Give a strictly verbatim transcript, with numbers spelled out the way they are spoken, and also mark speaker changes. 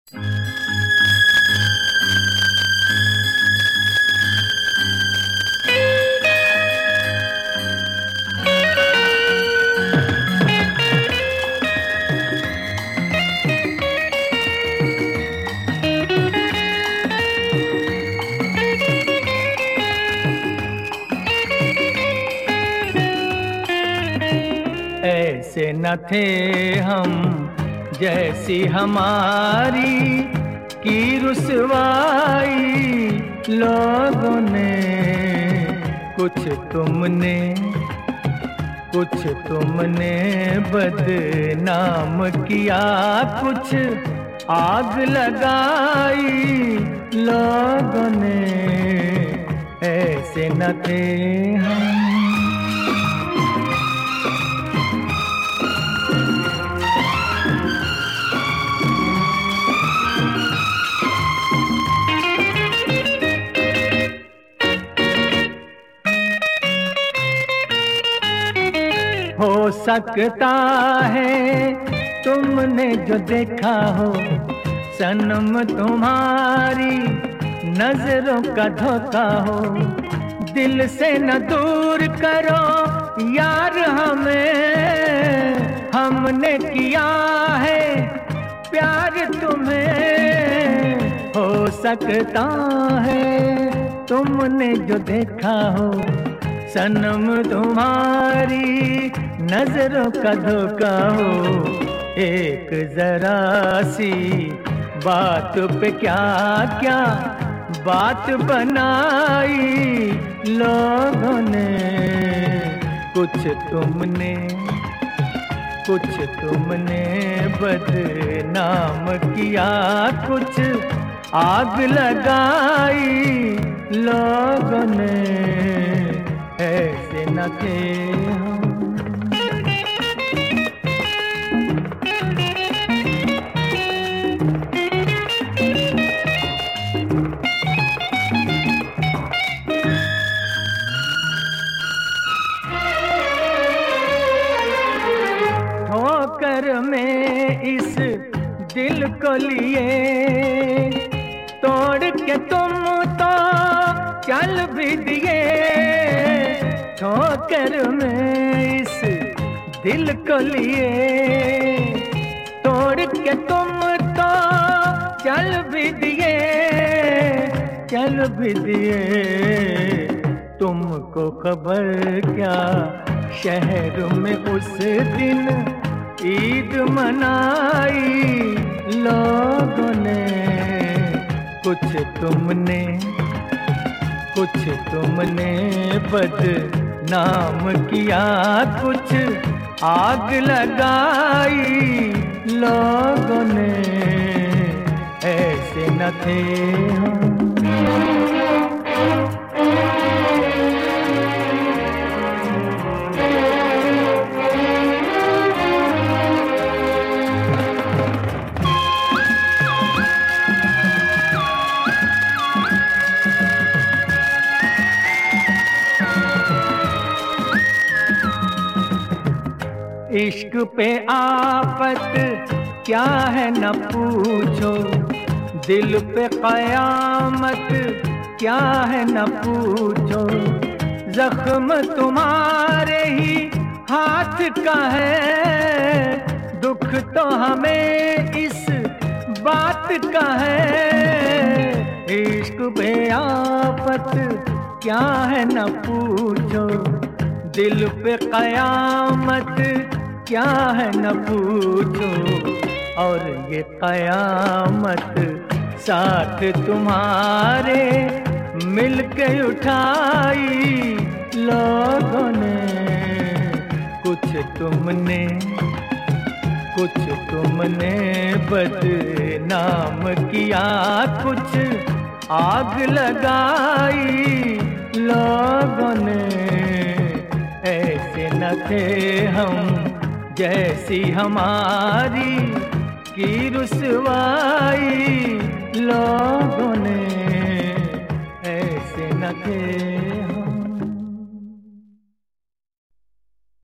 Speaker 1: ऐसे न थे हम जैसी हमारी की रुसवाई लोगों ने। कुछ तुमने कुछ तुमने बदनाम किया, कुछ आग लगाई लोगों ने। ऐसे न थे हम। हो सकता है तुमने जो देखा हो सनम तुम्हारी नजरों का धोखा हो। दिल से न दूर करो यार हमें, हमने किया है प्यार तुम्हें। हो सकता है तुमने जो देखा हो सनम तुम्हारी नजरों का धोखा हो। एक जरा सी बात पे क्या क्या बात बनाई लोगों ने। कुछ तुमने कुछ तुमने बदनाम किया, कुछ आग लगाई लोगों ने। ऐसे न थे हम। ठोकर में इस दिल को लिए, तोड़ के तुम तो चल भी दिए। ठोकर में इस दिल को लिए, तोड़ के तुम तो चल भी दिए, चल भी दिए। तुमको खबर क्या शहर में उस दिन ईद मनाई लोगों ने। कुछ तुमने कुछ तुमने बदनाम किया, कुछ आग लगाई लोगों ने। ऐसे न थे हम। इश्क पे आफत क्या है न पूछो, दिल पे कयामत क्या है न पूछो। जख्म तुम्हारे ही हाथ का है, दुख तो हमें इस बात का है। इश्क पे आफत क्या है न पूछो, दिल पे कयामत क्या है न पूछो। और ये कयामत साथ तुम्हारे मिलके उठाई लोगों ने। कुछ तुमने कुछ तुमने बदनाम किया, कुछ आग लगाई लोगों ने। ऐसे न थे हम जैसी हमारी की रुसवाई लोगों ने। ऐसे न थे